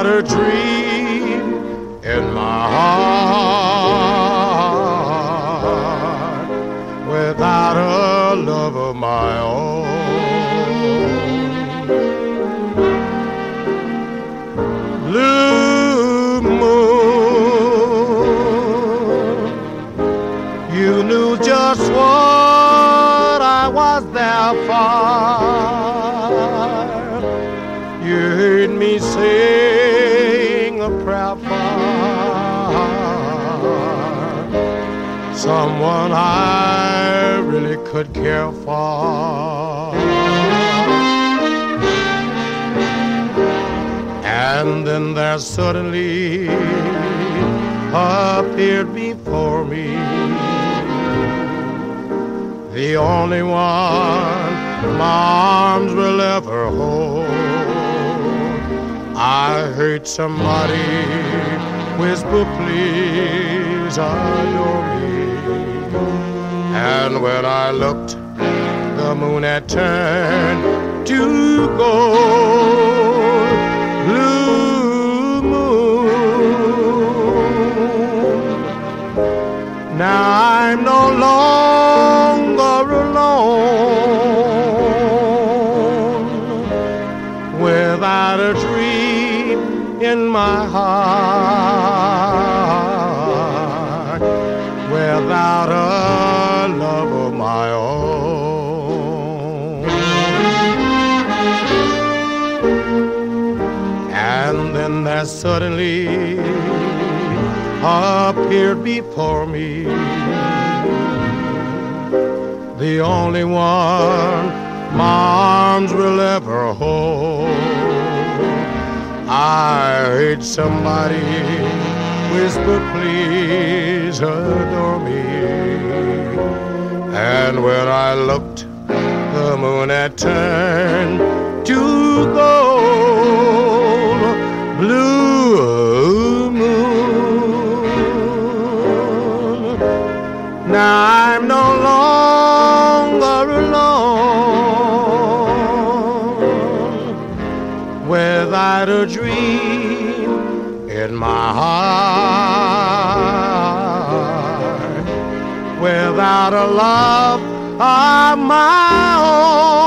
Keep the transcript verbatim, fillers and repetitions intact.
without a dream in my heart, without a love of my own. Blue moon, you knew just what I was there for. You heard me sing a prayer for someone I really could care for. And then there suddenly appeared before me the only one my arms will ever hold. I heard somebody whisper, please adore me. And when I looked, the moon had turned to gold. Blue moon, now I'm no longer alone, without a dream in my heart, without a love of my own. And then there suddenly appeared before me the only one my arms will ever hold. I heard somebody whisper, please adore me. And when I looked, the moon had turned to gold. Blue moon, now I'm no longer alone, without a dream in my heart, without a love of my own.